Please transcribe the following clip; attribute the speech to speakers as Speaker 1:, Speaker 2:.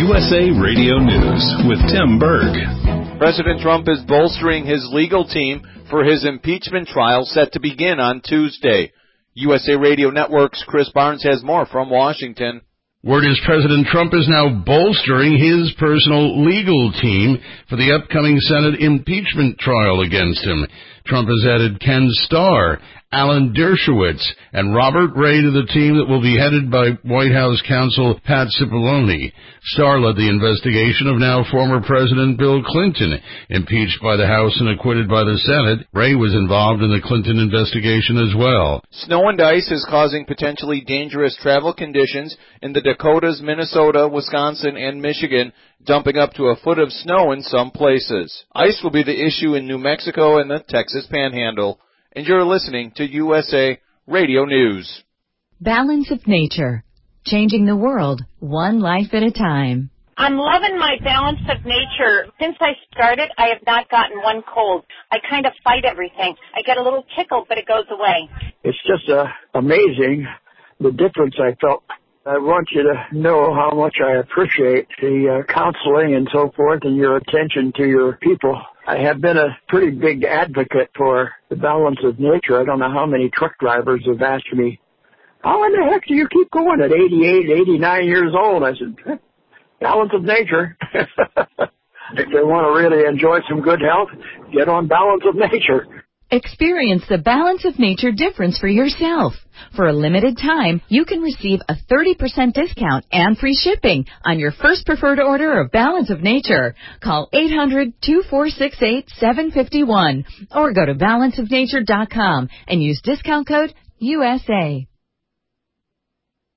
Speaker 1: USA Radio News with Tim Berg.
Speaker 2: President Trump is bolstering his legal team for his impeachment trial set to begin on Tuesday. USA Radio Network's Chris Barnes has more from Washington.
Speaker 3: Word is President Trump is now bolstering his personal legal team for the upcoming Senate impeachment trial against him. Trump has added Ken Starr, Alan Dershowitz, and Robert Ray to the team that will be headed by White House counsel Pat Cipollone. Starr led the investigation of now former President Bill Clinton, impeached by the House and acquitted by the Senate. Ray was involved in the Clinton investigation as well.
Speaker 2: Snow and ice is causing potentially dangerous travel conditions in the Dakotas, Minnesota, Wisconsin, and Michigan, dumping up to a foot of snow in some places. Ice will be the issue in New Mexico and the Texas Panhandle. And you're listening to USA Radio News.
Speaker 4: Balance of Nature, changing the world one life at a time.
Speaker 5: I'm loving my Balance of Nature. Since I started, I have not gotten one cold. I kind of fight everything. I get a little tickle, but it goes away.
Speaker 6: It's just amazing the difference I felt. I want you to know how much I appreciate the counseling and so forth and your attention to your people. I have been a pretty big advocate for the Balance of Nature. I don't know how many truck drivers have asked me, how in the heck do you keep going at 88, 89 years old? I said, Balance of Nature. If they want to really enjoy some good health, get on Balance of Nature.
Speaker 4: Experience the Balance of Nature difference for yourself. For a limited time, you can receive a 30% discount and free shipping on your first preferred order of Balance of Nature. Call 800-2468-751 or go to balanceofnature.com and use discount code USA.